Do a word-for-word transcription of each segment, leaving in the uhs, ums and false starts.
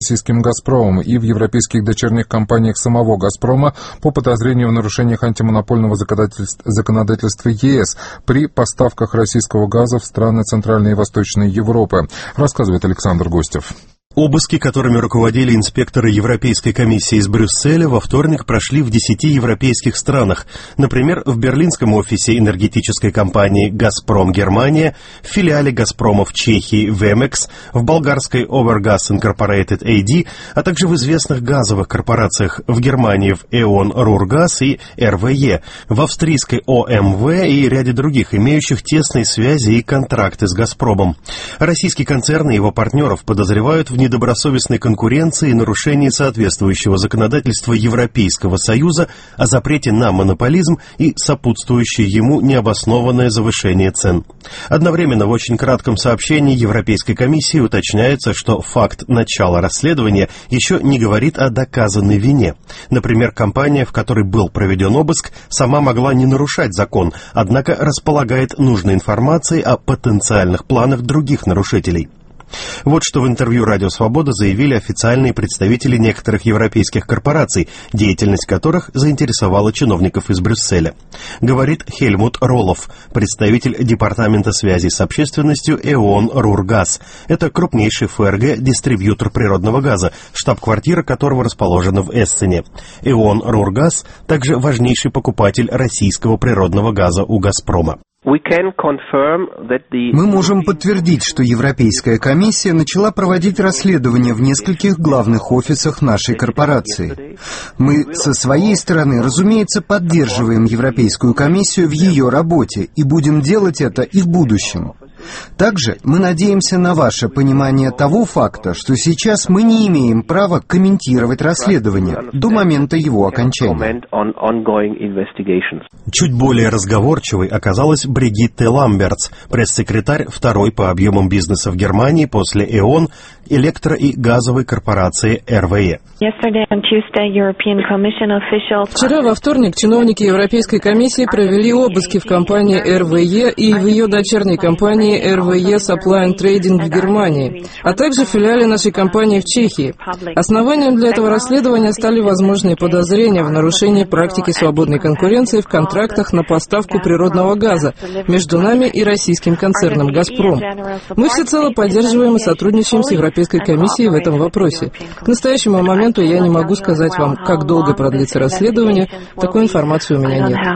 российским «Газпромом» и в европейских дочерних компаниях самого «Газпрома» по подозрению в нарушениях антимонопольного законодательства ЕС при поставках российского газа в страны Центральной и Восточной Европы, рассказывает Александр Гостев. Обыски, которыми руководили инспекторы Европейской комиссии из Брюсселя, во вторник прошли в десяти европейских странах. Например, в берлинском офисе энергетической компании «Газпром Германия», в филиале «Газпрома» в Чехии «Вемекс», в болгарской «Overgas Incorporated эй ди», а также в известных газовых корпорациях в Германии в «Э.о.н. Рургаз» и эр вэ е, в австрийской о эм вэ и ряде других, имеющих тесные связи и контракты с «Газпромом». Российский концерн и его партнеров подозревают в недобросовестной конкуренции и нарушении соответствующего законодательства Европейского Союза о запрете на монополизм и сопутствующее ему необоснованное завышение цен. Одновременно в очень кратком сообщении Европейской комиссии уточняется, что факт начала расследования еще не говорит о доказанной вине. Например, компания, в которой был проведен обыск, сама могла не нарушать закон, однако располагает нужной информацией о потенциальных планах других нарушителей. Вот что в интервью «Радио Свобода» заявили официальные представители некоторых европейских корпораций, деятельность которых заинтересовала чиновников из Брюсселя. Говорит Хельмут Роллов, представитель Департамента связи с общественностью «Э.о.н. Рургаз». Это крупнейший эф эр гэ-дистрибьютор природного газа, штаб-квартира которого расположена в Эссене. «Э.о.н. Рургаз» также важнейший покупатель российского природного газа у «Газпрома». Мы можем подтвердить, что Европейская комиссия начала проводить расследование в нескольких главных офисах нашей корпорации. Мы со своей стороны, разумеется, поддерживаем Европейскую комиссию в ее работе и будем делать это и в будущем. Также мы надеемся на ваше понимание того факта, что сейчас мы не имеем права комментировать расследование до момента его окончания. Чуть более разговорчивой оказалась Бригитте Ламбертс, пресс-секретарь второй по объемам бизнеса в Германии после «Э.о.н. электро- и газовой корпорации эр вэ е. Вчера во вторник чиновники Европейской комиссии провели обыски в компании эр вэ е и в ее дочерней компании эр вэ е Supply and Trading в Германии, а также в филиале нашей компании в Чехии. Основанием для этого расследования стали возможные подозрения в нарушении практики свободной конкуренции в контрактах на поставку природного газа между нами и российским концерном «Газпром». Мы всецело поддерживаем и сотрудничаем с Европейской комиссией в этом вопросе. К настоящему моменту я не могу сказать вам, как долго продлится расследование, такой информации у меня нет.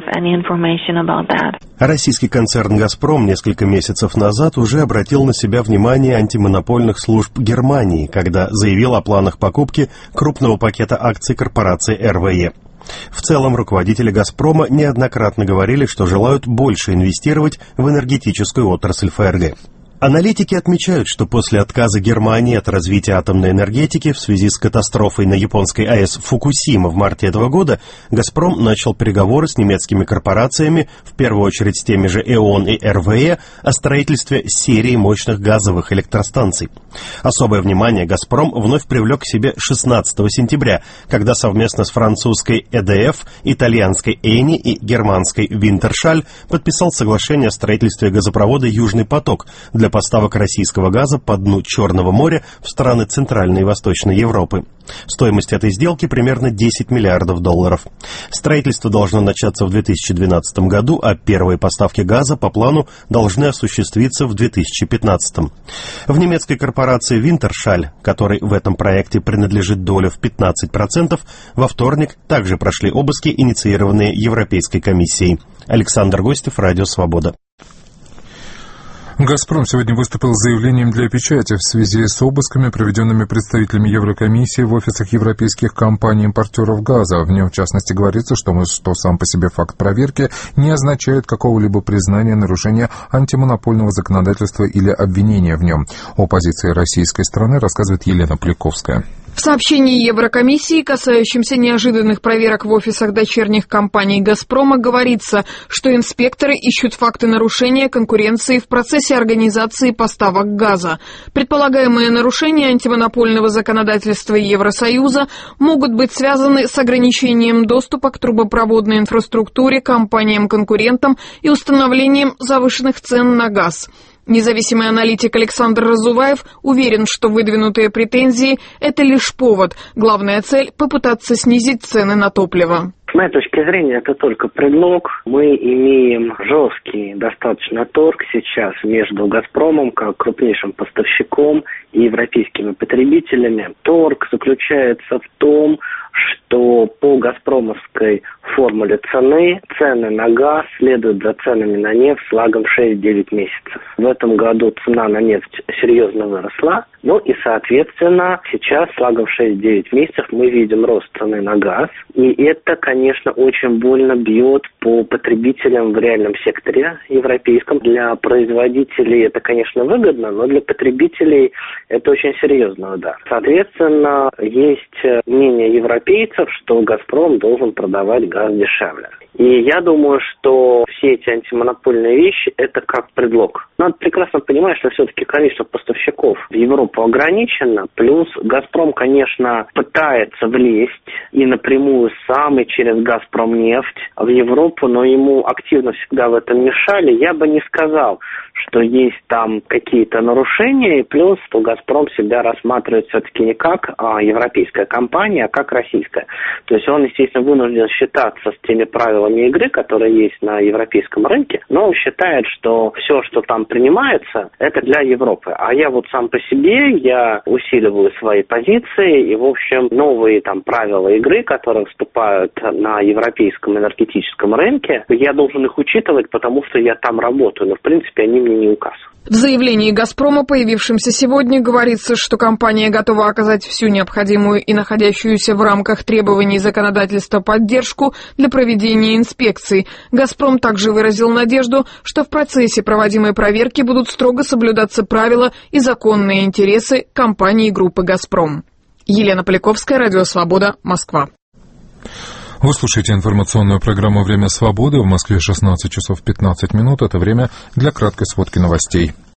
Российский концерн «Газпром» несколько месяцев назад уже обратил на себя внимание антимонопольных служб Германии, когда заявил о планах покупки крупного пакета акций корпорации эр вэ е. В целом, руководители «Газпрома» неоднократно говорили, что желают больше инвестировать в энергетическую отрасль эф эр гэ. Аналитики отмечают, что после отказа Германии от развития атомной энергетики в связи с катастрофой на японской а эс Фукусима в марте этого года, «Газпром» начал переговоры с немецкими корпорациями, в первую очередь с теми же «Э.о.н. и эр вэ е, о строительстве серии мощных газовых электростанций. Особое внимание «Газпром» вновь привлек к себе шестнадцатого сентября, когда совместно с французской э дэ эф, итальянской «Эни» и германской «Винтершаль» подписал соглашение о строительстве газопровода «Южный поток» для поставок российского газа по дну Черного моря в страны Центральной и Восточной Европы. Стоимость этой сделки примерно десять миллиардов долларов. Строительство должно начаться в две тысячи двенадцатом году, а первые поставки газа по плану должны осуществиться в две тысячи пятнадцатом. В немецкой корпорации «Винтершаль», которой в этом проекте принадлежит доля в пятнадцать процентов, во вторник также прошли обыски, инициированные Европейской комиссией. Александр Гостев, Радио Свобода. «Газпром» сегодня выступил с заявлением для печати в связи с обысками, проведенными представителями Еврокомиссии в офисах европейских компаний-импортеров газа. В нем, в частности, говорится, что, что сам по себе факт проверки не означает какого-либо признания нарушения антимонопольного законодательства или обвинения в нем. О позиции российской стороны рассказывает Елена Поляковская. В сообщении Еврокомиссии, касающемся неожиданных проверок в офисах дочерних компаний «Газпрома», говорится, что инспекторы ищут факты нарушения конкуренции в процессе организации поставок газа. Предполагаемые нарушения антимонопольного законодательства Евросоюза могут быть связаны с ограничением доступа к трубопроводной инфраструктуре компаниям-конкурентам и установлением завышенных цен на газ. Независимый аналитик Александр Разуваев уверен, что выдвинутые претензии – это лишь повод. Главная цель – попытаться снизить цены на топливо. С моей точки зрения, это только предлог. Мы имеем жесткий достаточно торг сейчас между «Газпромом», как крупнейшим поставщиком, и европейскими потребителями. Торг заключается в том, что по газпромовской формуле цены цены на газ следуют за ценами на нефть с лагом шесть-девять месяцев. В этом году цена на нефть серьезно выросла, ну и, соответственно, сейчас с лагом шесть-девять месяцев мы видим рост цены на газ, и это, конечно, очень больно бьет по потребителям в реальном секторе европейском. Для производителей это, конечно, выгодно, но для потребителей это очень серьезный удар. Соответственно, есть мнение европейцев, что «Газпром» должен продавать газ дешевле. И я думаю, что все эти антимонопольные вещи – это как предлог. Надо прекрасно понимать, что все-таки количество поставщиков в Европу ограничено. Плюс «Газпром», конечно, пытается влезть и напрямую сам, и через «Газпромнефть» в Европу, но ему активно всегда в этом мешали. Я бы не сказал, что есть там какие-то нарушения, и плюс, что «Газпром» себя рассматривает все-таки не как а, европейская компания, а как российская. То есть он, естественно, вынужден считаться с теми правилами игры, которые есть на европейском рынке, но он считает, что все, что там принимается, это для Европы. А я вот сам по себе, я усиливаю свои позиции, и, в общем, новые там правила игры, которые вступают на европейском энергетическом рынке, я должен их учитывать, потому что я там работаю, но, в принципе, они мне не указ. В заявлении «Газпрома», появившемся сегодня, говорится, что компания готова оказать всю необходимую и находящуюся в рамках требований законодательства поддержку для проведения инспекций. «Газпром» также выразил надежду, что в процессе проводимой проверки будут строго соблюдаться правила и законные интересы компании группы «Газпром». Елена Поляковская, Радио Свобода, Москва. Вы слушаете информационную программу «Время свободы». В Москве шестнадцать часов пятнадцать минут. Это время для краткой сводки новостей.